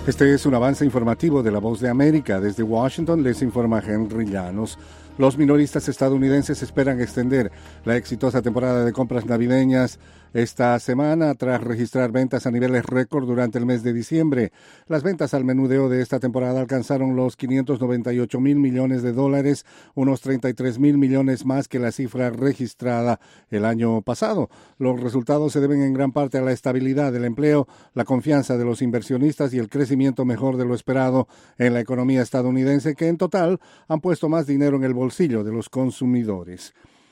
Este es un avance informativo de La Voz de América. Desde Washington les informa Henry Llanos. Los minoristas estadounidenses esperan extender la exitosa temporada de compras navideñas esta semana tras registrar ventas a niveles récord durante el mes de diciembre. Las ventas al menudeo de esta temporada alcanzaron los 598,000 millones de dólares, unos 33,000 millones más que la cifra registrada el año pasado. Los resultados se deben en gran parte a la estabilidad del empleo, la confianza de los inversionistas y el crecimiento mejor de lo esperado en la economía estadounidense, que en total han puesto más dinero en el bolsillo de los consumidores.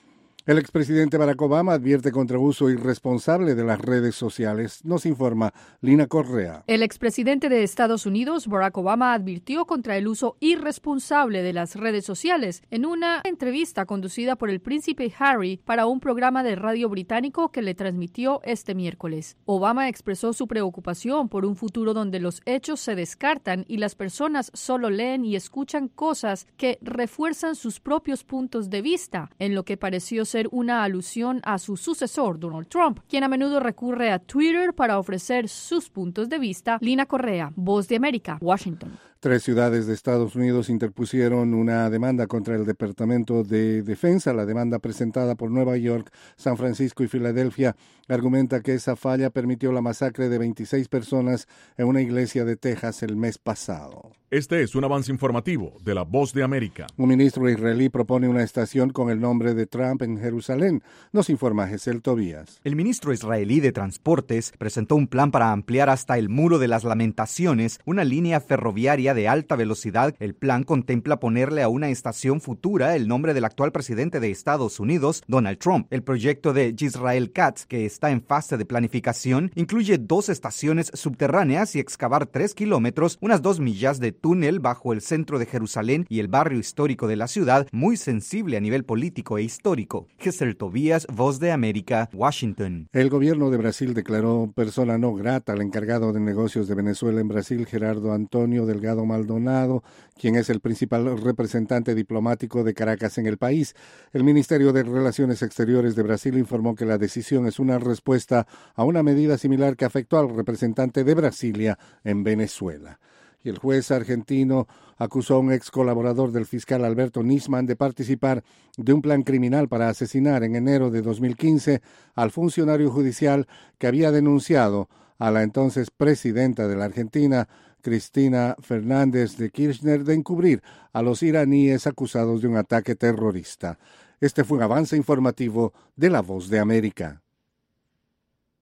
El expresidente Barack Obama advierte contra uso irresponsable de las redes sociales. Nos informa Lina Correa. El expresidente de Estados Unidos, Barack Obama, advirtió contra el uso irresponsable de las redes sociales en una entrevista conducida por el príncipe Harry para un programa de radio británico que le transmitió este miércoles. Obama expresó su preocupación por un futuro donde los hechos se descartan y las personas solo leen y escuchan cosas que refuerzan sus propios puntos de vista, en lo que pareció ser una alusión a su sucesor, Donald Trump, quien a menudo recurre a Twitter para ofrecer sus puntos de vista. Lina Correa, Voz de América, Washington. 3 ciudades de Estados Unidos interpusieron una demanda contra el Departamento de Defensa. La demanda presentada por Nueva York, San Francisco y Filadelfia argumenta que esa falla permitió la masacre de 26 personas en una iglesia de Texas el mes pasado. Este es un avance informativo de La Voz de América. Un ministro israelí propone una estación con el nombre de Trump en Jerusalén. Nos informa Gesel Tobías. El ministro israelí de Transportes presentó un plan para ampliar hasta el Muro de las Lamentaciones una línea ferroviaria de alta velocidad. El plan contempla ponerle a una estación futura el nombre del actual presidente de Estados Unidos, Donald Trump. El proyecto de Yisrael Katz, que está en fase de planificación, incluye 2 estaciones subterráneas y excavar 3 kilómetros, unas 2 millas de túnel bajo el centro de Jerusalén y el barrio histórico de la ciudad, muy sensible a nivel político e histórico. Gesel Tobías, Voz de América, Washington. El gobierno de Brasil declaró persona no grata al encargado de negocios de Venezuela en Brasil, Gerardo Antonio Delgado Maldonado, quien es el principal representante diplomático de Caracas en el país. El Ministerio de Relaciones Exteriores de Brasil informó que la decisión es una respuesta a una medida similar que afectó al representante de Brasilia en Venezuela. Y el juez argentino acusó a un ex colaborador del fiscal Alberto Nisman de participar de un plan criminal para asesinar en enero de 2015 al funcionario judicial que había denunciado a la entonces presidenta de la Argentina, Cristina Fernández de Kirchner, de encubrir a los iraníes acusados de un ataque terrorista. Este fue un avance informativo de La Voz de América.